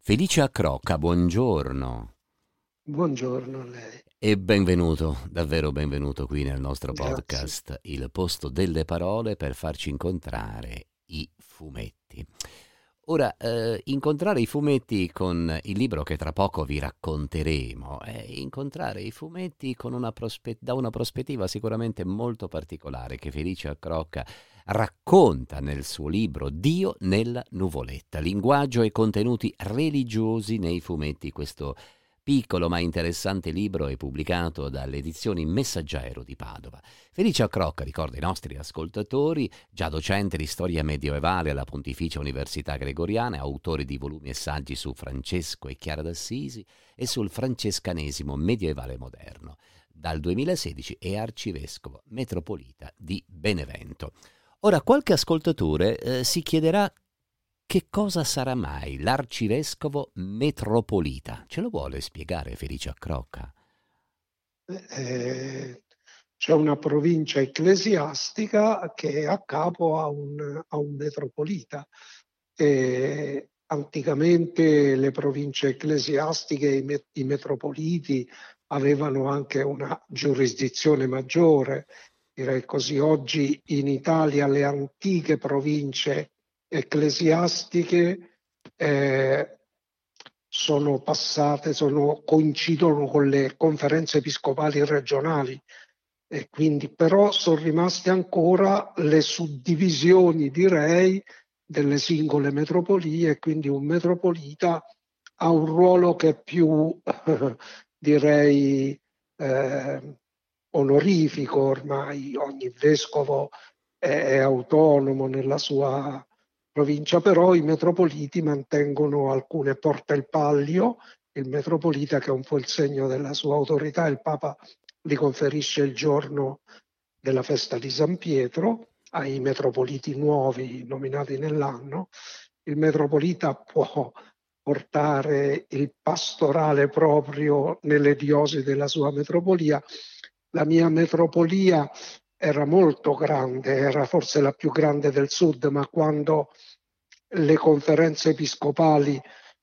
Felice Crocca, buongiorno Buongiorno a lei, e benvenuto, davvero benvenuto qui nel nostro grazie. podcast, Il posto delle parole per farci incontrare i fumetti. Ora, incontrare i fumetti con il libro che tra poco vi racconteremo, è incontrare i fumetti con da una prospettiva sicuramente molto particolare che Felicia Crocca racconta nel suo libro Dio nella nuvoletta, linguaggio e contenuti religiosi nei fumetti. Questo piccolo ma interessante libro è pubblicato dalle edizioni Messaggero di Padova. Felicia Crocca, ricorda i nostri ascoltatori, già docente di storia medievale alla Pontificia Università Gregoriana, autore di volumi e saggi su Francesco e Chiara d'Assisi e sul francescanesimo medievale moderno. Dal 2016 è arcivescovo metropolita di Benevento. Ora, qualche ascoltatore si chiederà che cosa sarà mai l'arcivescovo metropolita. Ce lo vuole spiegare Felice Crocca? Eh, C'è una provincia ecclesiastica che è a capo a un metropolita. Anticamente le province ecclesiastiche, i metropoliti avevano anche una giurisdizione maggiore, direi così. Oggi in Italia le antiche province ecclesiastiche eh, sono passate, coincidono con le conferenze episcopali regionali e quindi però sono rimaste ancora le suddivisioni, direi, delle singole metropolie, e quindi un metropolita ha un ruolo che è più, direi, eh, onorifico ormai. Ogni vescovo è autonomo nella sua provincia, però i metropoliti mantengono alcune porta il pallio, il metropolita che è un po' il segno della sua autorità, il Papa li conferisce il giorno della festa di San Pietro ai metropoliti nuovi nominati nell'anno. Il metropolita può portare il pastorale proprio nelle diosi della sua metropolia. La mia metropolia era molto grande, era forse la più grande del sud, ma quando le conferenze episcopali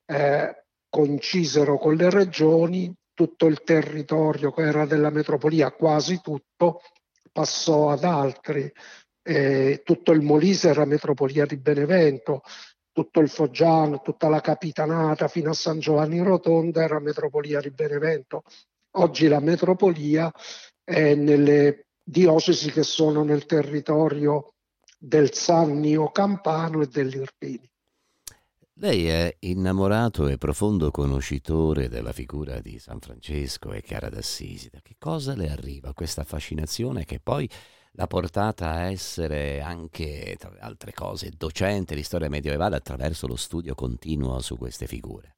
concisero con le regioni, tutto il territorio che era della metropolia, quasi tutto, passò ad altri. Tutto il Molise era metropolia di Benevento, tutto il Foggiano, tutta la Capitanata fino a San Giovanni Rotonda era metropolia di Benevento. Oggi la metropolia è nelle diocesi che sono nel territorio del Sannio Campano e dell'Irpini. Lei è innamorato e profondo conoscitore della figura di San Francesco e Chiara d'Assisi. Da che cosa le arriva questa fascinazione che poi l'ha portata a essere anche, tra le altre cose, docente di storia medievale attraverso lo studio continuo su queste figure?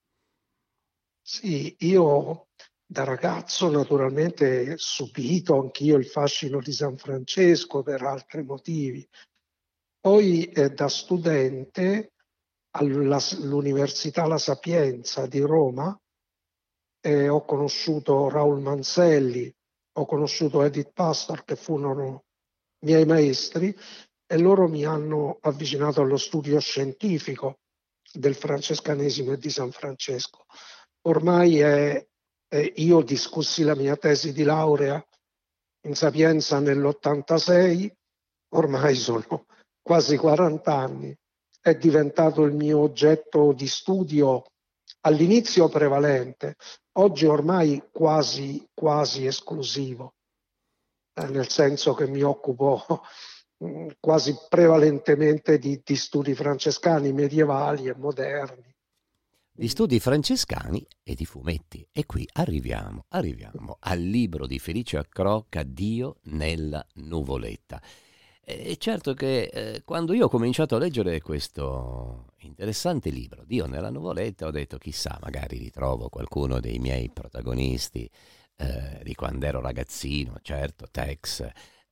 Sì, io da ragazzo naturalmente subito anch'io il fascino di San Francesco per altri motivi. Poi da studente all'Università La Sapienza di Roma ho conosciuto Raul Manzelli, ho conosciuto Edith Pastor, che furono miei maestri, e loro mi hanno avvicinato allo studio scientifico del francescanesimo e di San Francesco. Ormai io discussi la mia tesi di laurea in Sapienza nell'86, ormai sono quasi 40 anni, è diventato il mio oggetto di studio all'inizio prevalente, oggi ormai quasi esclusivo, nel senso che mi occupo quasi prevalentemente di studi francescani medievali e moderni. Di studi francescani e di fumetti. E qui arriviamo al libro di Felice Crocca, Dio nella nuvoletta. E certo che quando io ho cominciato a leggere questo interessante libro, Dio nella nuvoletta, ho detto chissà, magari ritrovo qualcuno dei miei protagonisti di quando ero ragazzino, certo, Tex.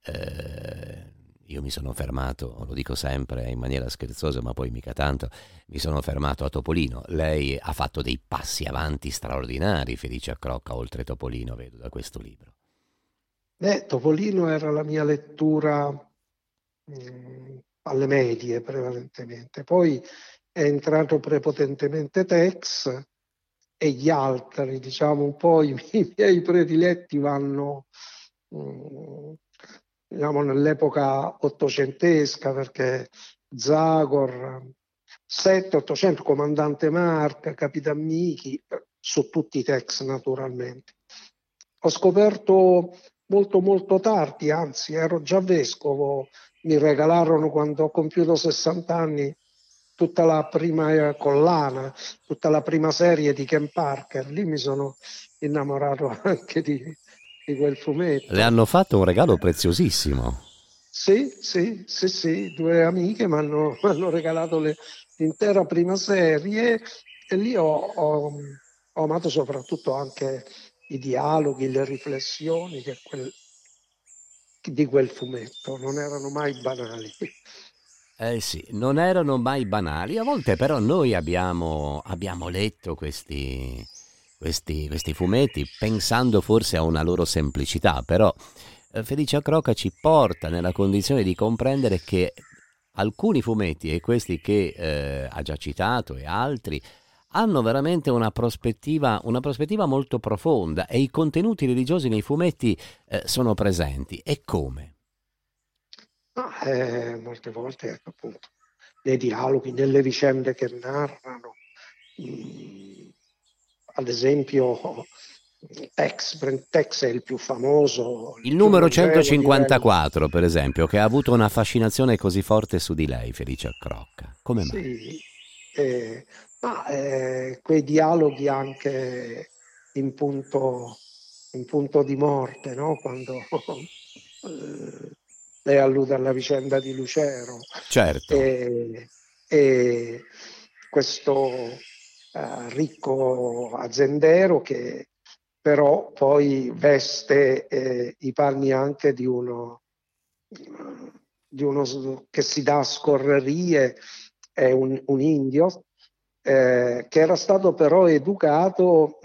Io mi sono fermato, lo dico sempre in maniera scherzosa, ma poi mica tanto, mi sono fermato a Topolino. Lei ha fatto dei passi avanti straordinari, Felice Crocca, oltre Topolino, vedo da questo libro. Topolino era la mia lettura alle medie prevalentemente. Poi è entrato prepotentemente Tex, e gli altri, diciamo un po' i miei prediletti vanno diciamo nell'epoca ottocentesca, perché Zagor, 7-800, Comandante Mark, Capitan Miki, su tutti i Tex naturalmente. Ho scoperto molto molto tardi, anzi ero già vescovo, mi regalarono quando ho compiuto 60 anni tutta la prima collana, tutta la prima serie di Ken Parker. Lì mi sono innamorato anche di quel Le fumetto. hanno fatto un regalo preziosissimo. Sì, due amiche mi hanno regalato l'intera prima serie, e lì ho amato soprattutto anche i dialoghi, le riflessioni di quel fumetto, non erano mai banali. Eh sì, non erano mai banali, a volte però noi abbiamo letto questi fumetti pensando forse a una loro semplicità, però Felicia Croca ci porta nella condizione di comprendere che alcuni fumetti, e questi che ha già citato e altri, hanno veramente una prospettiva molto profonda, e i contenuti religiosi nei fumetti sono presenti. E come? Molte volte, ecco, appunto, nei dialoghi, nelle vicende che narrano. Ad esempio, Tex è il più famoso, il Il più numero longevo a livello. 154, per esempio, che ha avuto una fascinazione così forte su di lei, Felicia Crocca. Come mai? Sì, ma quei dialoghi anche in punto, in punto di morte, no? Quando lei allude alla vicenda di Lucero, Certo, e, e questo ricco aziendero che però poi veste i panni anche di uno che si dà a scorrerie, è un indio che era stato però educato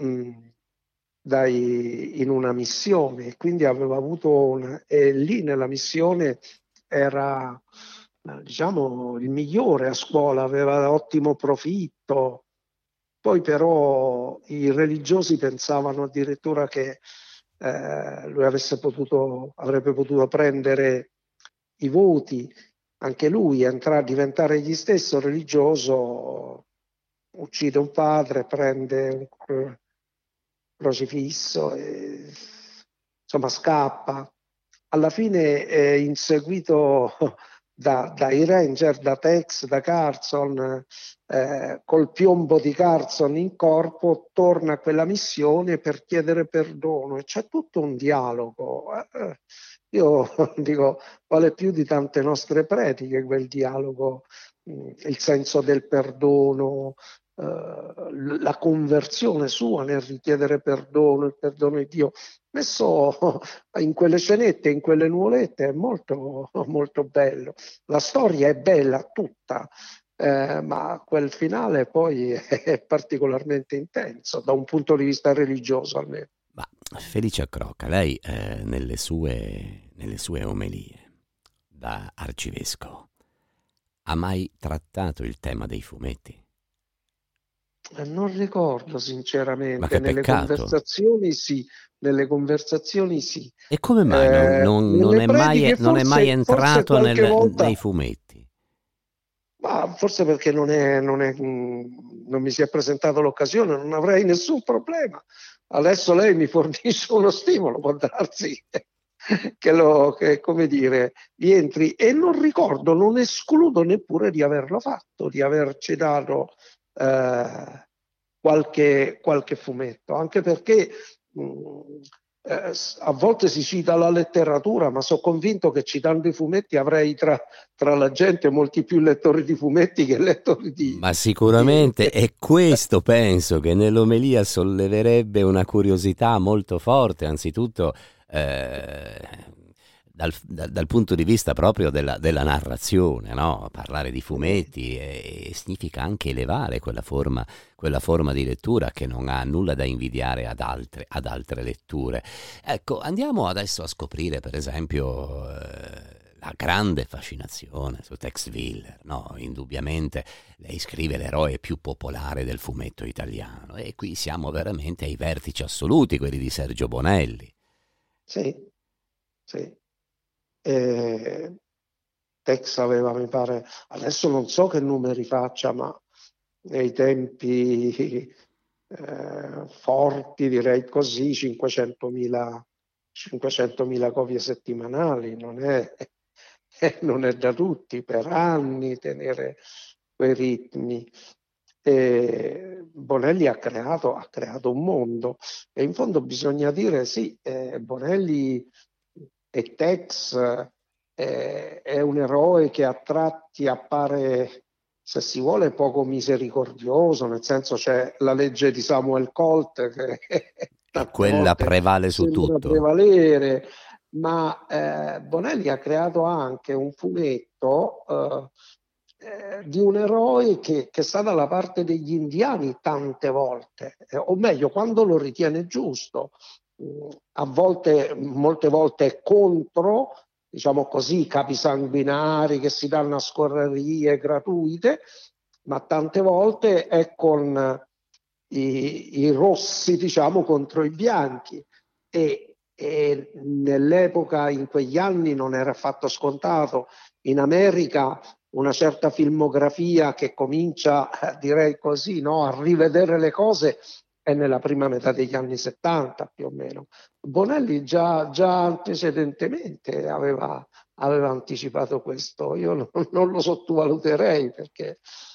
in una missione, quindi aveva avuto e lì nella missione era diciamo il migliore a scuola, aveva ottimo profitto. Poi però i religiosi pensavano addirittura che lui avrebbe potuto prendere i voti, anche lui diventare egli stesso religioso, uccide un padre, prende un crocifisso e insomma scappa. Alla fine è inseguito dai Ranger, da Tex, da Carson, col piombo di Carson in corpo, torna a quella missione per chiedere perdono, e c'è tutto un dialogo. Io dico, vale più di tante nostre prediche quel dialogo, il senso del perdono, la conversione sua nel richiedere perdono, il perdono di Dio, messo in quelle scenette, in quelle nuvolette, è molto, molto bello. La storia è bella tutta, ma quel finale poi è particolarmente intenso, da un punto di vista religioso almeno. ma Felicia Crocca, lei nelle sue omelie da arcivescovo ha mai trattato il tema dei fumetti? Non ricordo Ma sinceramente, che peccato! nelle conversazioni sì. E come mai non Nelle è mai, prediche non è mai forse entrato qualche nei volta. fumetti? Ma forse perché non mi si è presentata l'occasione, non avrei nessun problema. Adesso lei mi fornisce uno stimolo, può darsi che, come dire, rientri. E non ricordo, non escludo neppure di averlo fatto, di averci dato qualche fumetto, anche perché a volte si cita la letteratura, ma sono convinto che citando i fumetti avrei tra la gente molti più lettori di fumetti che lettori Ma di- sicuramente, e questo penso che nell'omelia solleverebbe una curiosità molto forte, anzitutto dal punto di vista proprio della narrazione, no? Parlare di fumetti significa anche elevare quella forma di lettura che non ha nulla da invidiare ad altre letture. Ecco, andiamo adesso a scoprire, per esempio, la grande fascinazione su Tex Willer, no? Indubbiamente lei scrive l'eroe più popolare del fumetto italiano e qui siamo veramente ai vertici assoluti, quelli di Sergio Bonelli. Sì, sì. Eh, Tex aveva, mi pare, adesso non so che numeri faccia, ma nei tempi forti, direi così, 500.000 copie settimanali, non è da tutti per anni tenere quei ritmi. Bonelli ha creato un mondo e in fondo bisogna dire sì, Bonelli e Tex è un eroe che a tratti appare, se si vuole, poco misericordioso, nel senso c'è la legge di Samuel Colt che E tante quella volte prevale su sembra tutto. prevalere, ma Bonelli ha creato anche un fumetto di un eroe che sta dalla parte degli indiani tante volte, o meglio, quando lo ritiene giusto. A volte, molte volte è contro, diciamo così, capi sanguinari che si danno a scorrerie gratuite, ma tante volte è con i rossi, diciamo, contro i bianchi. E nell'epoca, in quegli anni, non era affatto scontato. In America una certa filmografia che comincia, direi così, no, a rivedere le cose è nella prima metà degli anni 70 più o meno. Bonelli già precedentemente aveva anticipato questo. Io non lo sottovaluterei perché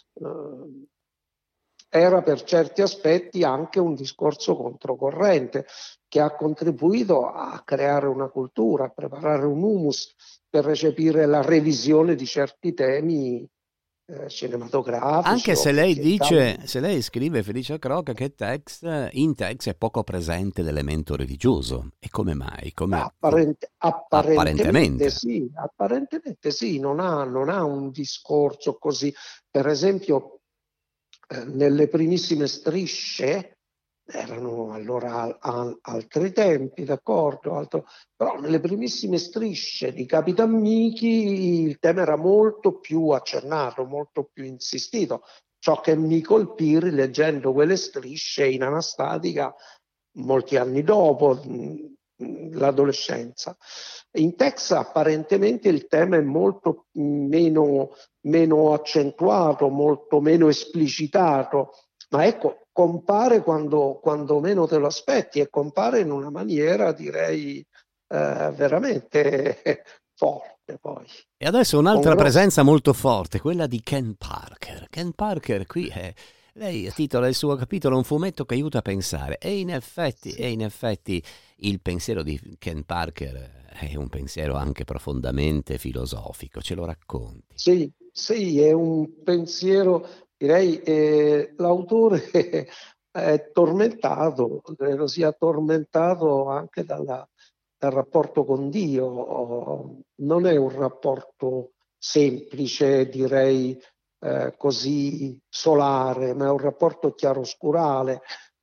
era per certi aspetti anche un discorso controcorrente che ha contribuito a creare una cultura, a preparare un humus per recepire la revisione di certi temi cinematografici Anche o se lei che dice, se lei scrive Felice Croca che in Tex è poco presente l'elemento religioso. E come mai? apparentemente Apparentemente. sì, non ha un discorso così. Per esempio, nelle primissime strisce, erano allora altri tempi, d'accordo, però nelle primissime strisce di Capitan Miki il tema era molto più accennato, molto più insistito. Ciò che mi colpì rileggendo quelle strisce in anastatica molti anni dopo l'adolescenza. In Tex apparentemente il tema è molto meno accentuato, molto meno esplicitato, ma ecco, compare quando meno te lo aspetti e compare in una maniera, direi, veramente forte poi. E adesso Con un'altra grossi. presenza molto forte, quella di Ken Parker. Ken Parker qui è... Lei titola il suo capitolo Un fumetto che aiuta a pensare e in effetti il pensiero di Ken Parker è un pensiero anche profondamente filosofico, ce lo racconti? Sì, sì, è un pensiero, direi, l'autore è tormentato, credo sia tormentato anche dal rapporto con Dio. Non è un rapporto semplice, direi, così solare, ma è un rapporto chiaroscurale.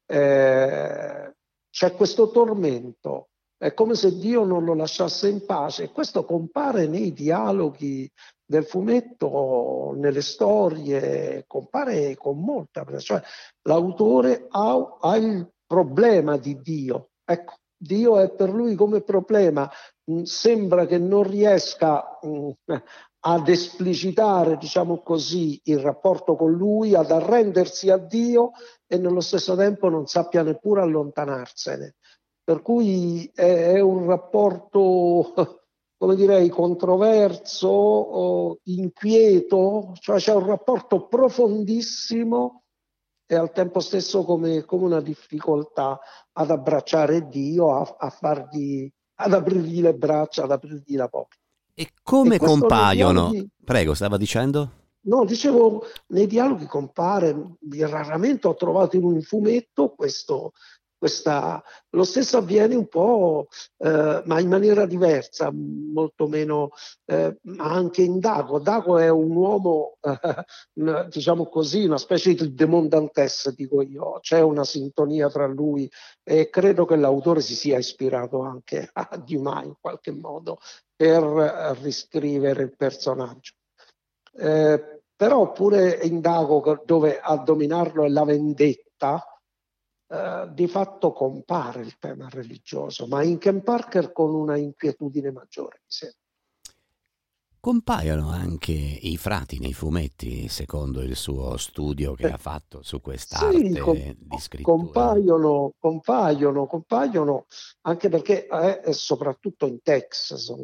C'è questo tormento, è come se Dio non lo lasciasse in pace. Questo compare nei dialoghi del fumetto, nelle storie, compare con molta presenza. Cioè, l'autore ha il problema di Dio. Ecco, Dio è per lui come problema. Sembra che non riesca ad esplicitare, diciamo così, il rapporto con lui, ad arrendersi a Dio e nello stesso tempo non sappia neppure allontanarsene. Per cui è un rapporto, come direi, controverso, inquieto, cioè c'è un rapporto profondissimo e al tempo stesso come una difficoltà ad abbracciare Dio, ad aprirgli le braccia, ad aprirgli la porta. E E come questo nei compaiono? dialoghi. Prego, stava dicendo? No, dicevo, nei dialoghi compare, raramente ho trovato in un fumetto Lo stesso avviene un po', ma in maniera diversa, molto meno, ma anche in Dago. Dago è un uomo, diciamo così, una specie di Demon Dantes, dico io. C'è una sintonia tra lui e credo che l'autore si sia ispirato anche a Dumas in qualche modo per riscrivere il personaggio. Però pure in Dago, dove a dominarlo è la vendetta, di fatto compare il tema religioso, ma in Ken Parker con una inquietudine maggiore. Sì. Compaiono anche i frati nei fumetti, secondo il suo studio che ha fatto su Sì, quest'arte di scrittura. compaiono, anche perché soprattutto in Texas,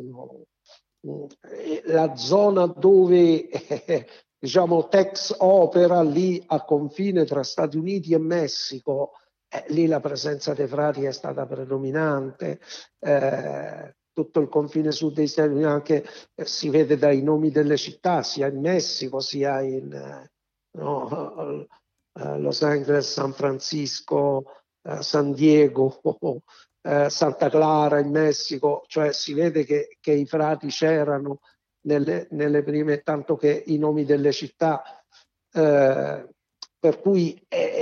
la zona dove diciamo Tex opera lì a confine tra Stati Uniti e Messico, lì la presenza dei frati è stata predominante. Tutto il confine sud degli Stati Uniti anche si vede dai nomi delle città, sia in Messico sia in no, Los Angeles, San Francisco, San Diego, Santa Clara in Messico, cioè si vede che i frati c'erano nelle prime, tanto che i nomi delle città, per cui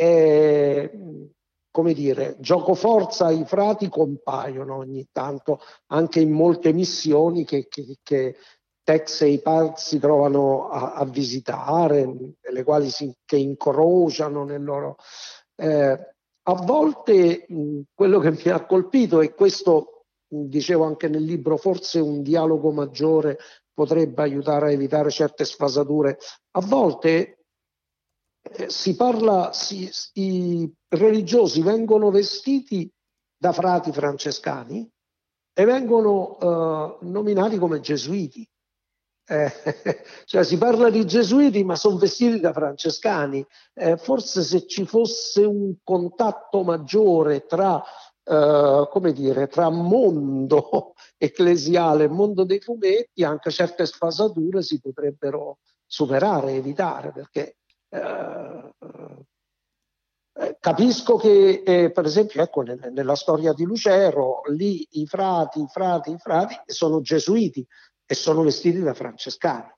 come dire, gioco forza, i frati compaiono ogni tanto anche in molte missioni che Tex e i Paz si trovano a visitare, nelle quali che incrociano nel loro... a volte quello che mi ha colpito, e questo dicevo anche nel libro, forse un dialogo maggiore potrebbe aiutare a evitare certe sfasature. A volte i religiosi vengono vestiti da frati francescani e vengono nominati come gesuiti. Cioè si parla di gesuiti ma sono vestiti da francescani. Forse se ci fosse un contatto maggiore tra, come dire, tra mondo ecclesiale e mondo dei fumetti, anche certe sfasature si potrebbero superare, evitare, perché capisco che per esempio ecco, nella storia di Lucero lì i frati sono gesuiti e sono vestiti da francescani.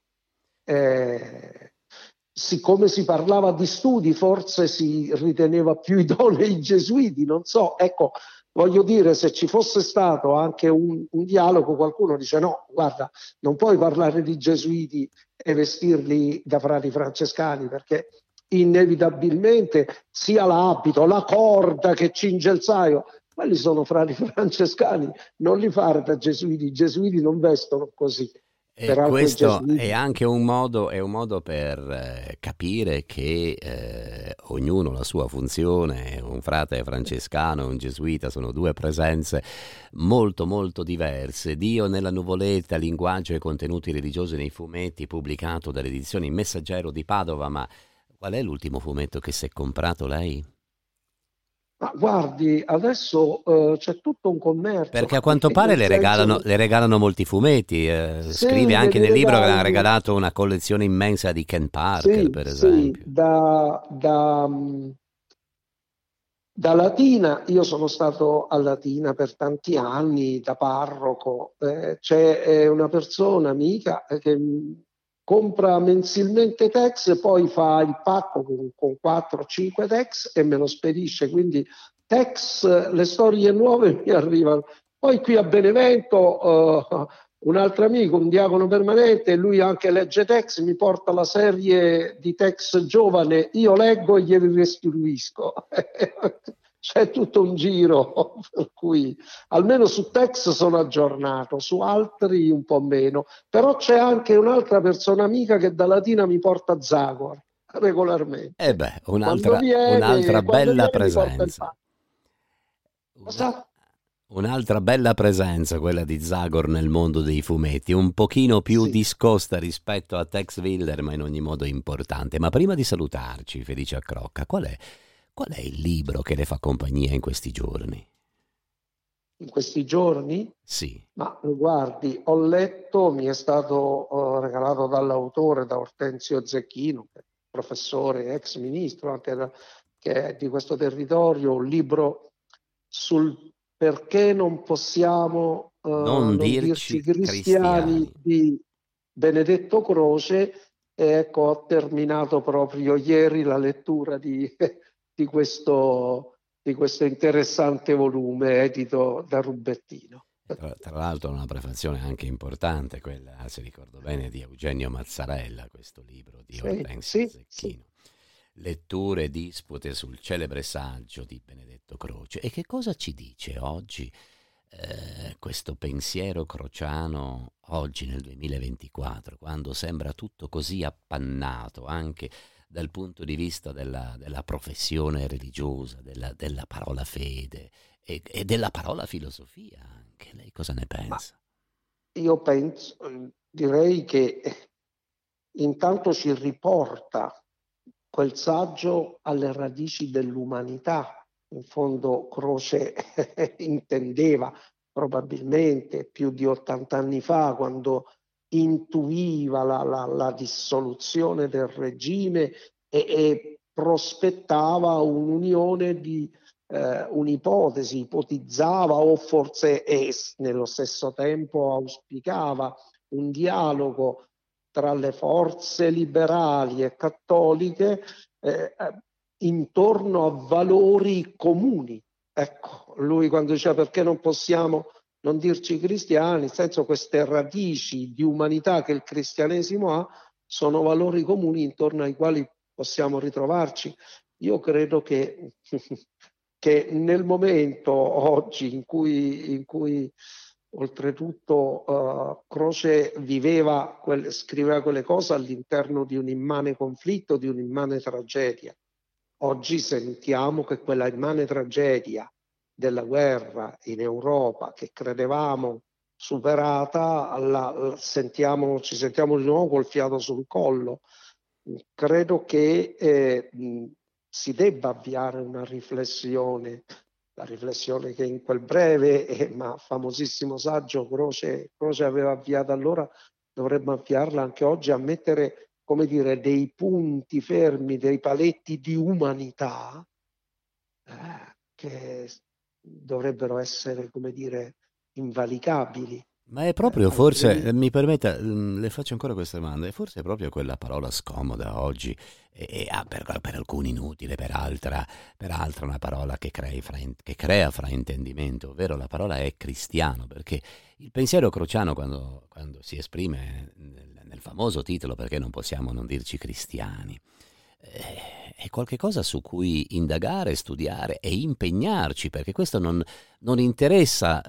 Siccome si parlava di studi, forse si riteneva più idonei i gesuiti, non so, ecco, voglio dire, se ci fosse stato anche un dialogo, qualcuno dice no, guarda, non puoi parlare di gesuiti e vestirli da frati francescani, perché inevitabilmente sia l'abito, la corda che cinge il saio, quelli sono frati francescani, non li fare da gesuiti, i gesuiti non vestono così. E Peraltro i questo è gesuiti anche è un modo per capire che ognuno ha la sua funzione, un frate francescano e un gesuita sono due presenze molto molto diverse. Dio nella nuvoletta, linguaggio e contenuti religiosi nei fumetti, pubblicato dalle edizioni Messaggero di Padova, ma qual è l'ultimo fumetto che si è comprato lei? Ma guardi, adesso c'è tutto un commercio Perché a qui, quanto pare nel senso che le regalano molti fumetti. Scrive sì, anche dei nel libro che le hanno regali, regalato una collezione immensa di Ken Parker, sì, per sì, esempio. da Latina, io sono stato a Latina per tanti anni da parroco, c'è una persona amica che compra mensilmente Tex e poi fa il pacco con 4-5 Tex e me lo spedisce, quindi Tex, le storie nuove mi arrivano. Poi qui a Benevento un altro amico, un diacono permanente, lui anche legge Tex, mi porta la serie di Tex giovane, io leggo e glieli restituisco. C'è tutto un giro, per cui almeno su Tex sono aggiornato, su altri un po' meno. Però c'è anche un'altra persona amica che da Latina mi porta Zagor E regolarmente. beh, un'altra Quando bella viene mi porta il presenza. pane. Una- Cosa? Un'altra bella presenza, quella di Zagor nel mondo dei fumetti, un pochino più Sì. discosta rispetto a Tex Wilder, ma in ogni modo importante. Ma prima di salutarci, Felice Crocca, qual è il libro che le fa compagnia in questi giorni? In questi giorni? Sì. Ma guardi, ho letto, mi è stato regalato dall'autore, da Ortensio Zecchino, che è professore, ex ministro anche che è di questo territorio, un libro sul perché non possiamo Non non dirci dirci cristiani cristiani. di Benedetto Croce, e ecco, ho terminato proprio ieri la lettura di questo interessante volume edito da Rubettino. Tra l'altro una prefazione anche importante, quella, se ricordo bene, di Eugenio Mazzarella, questo libro di Sì, Ortensio sì, sì. Zecchino. Letture e dispute sul celebre saggio di Benedetto Croce. E che cosa ci dice oggi questo pensiero crociano, oggi nel 2024, quando sembra tutto così appannato anche dal punto di vista della professione religiosa, della parola fede e della parola filosofia anche. Lei cosa ne Ma pensa? io penso, direi che intanto ci riporta quel saggio alle radici dell'umanità. In fondo Croce intendeva probabilmente più di 80 anni fa, quando intuiva la dissoluzione del regime e prospettava un'unione di un'ipotesi, ipotizzava o forse nello stesso tempo auspicava un dialogo tra le forze liberali e cattoliche intorno a valori comuni. Ecco, lui quando diceva perché non possiamo non dirci cristiani, nel senso, queste radici di umanità che il cristianesimo ha sono valori comuni intorno ai quali possiamo ritrovarci. Io credo che nel momento oggi in cui oltretutto Croce scriveva quelle cose all'interno di un immane conflitto, di un'immane tragedia. Oggi sentiamo che quella immane tragedia della guerra in Europa, che credevamo superata, ci sentiamo di nuovo col fiato sul collo. Credo che si debba avviare una riflessione, la riflessione che in quel breve ma famosissimo saggio Croce aveva avviato allora, dovremmo avviarla anche oggi, a mettere, come dire, dei punti fermi, dei paletti di umanità che dovrebbero essere, come dire, invalicabili. Ma è proprio forse, Altrimenti mi permetta, le faccio ancora questa domanda, è forse proprio quella parola scomoda oggi, per alcuni inutile, per altra una parola che crea fraintendimento, ovvero la parola è cristiano, perché il pensiero crociano quando si esprime nel famoso titolo perché non possiamo non dirci cristiani, è qualcosa su cui indagare, studiare e impegnarci, perché questo non interessa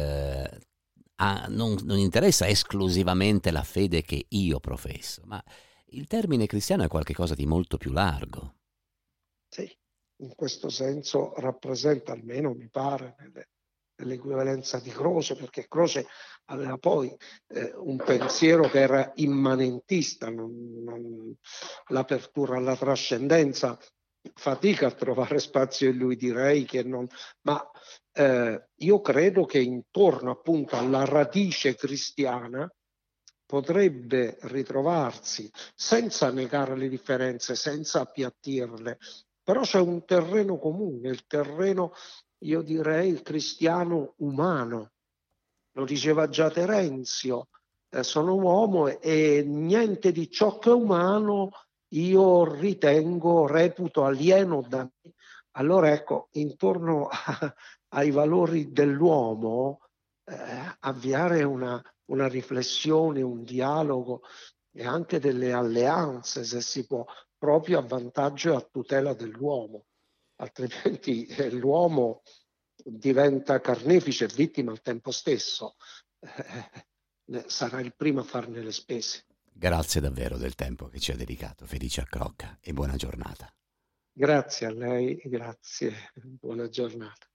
non interessa esclusivamente la fede che io professo, ma il termine cristiano è qualcosa di molto più largo. sì, in questo senso rappresenta, almeno mi pare, nell'equivalenza di Croce, perché Croce aveva poi un pensiero che era immanentista, l'apertura alla trascendenza fatica a trovare spazio in lui, direi che non, ma io credo che intorno appunto alla radice cristiana potrebbe ritrovarsi, senza negare le differenze, senza appiattirle, però c'è un terreno comune, il terreno, io direi, il cristiano umano. Lo diceva già Terenzio, sono uomo e niente di ciò che è umano io reputo alieno da me. Allora ecco, intorno ai valori dell'uomo, avviare una riflessione, un dialogo e anche delle alleanze, se si può, proprio a vantaggio e a tutela dell'uomo. Altrimenti l'uomo diventa carnefice e vittima al tempo stesso. Sarà il primo a farne le spese. Grazie davvero del tempo che ci ha dedicato, Felice Accrocca, e buona giornata. Grazie a lei, grazie, buona giornata.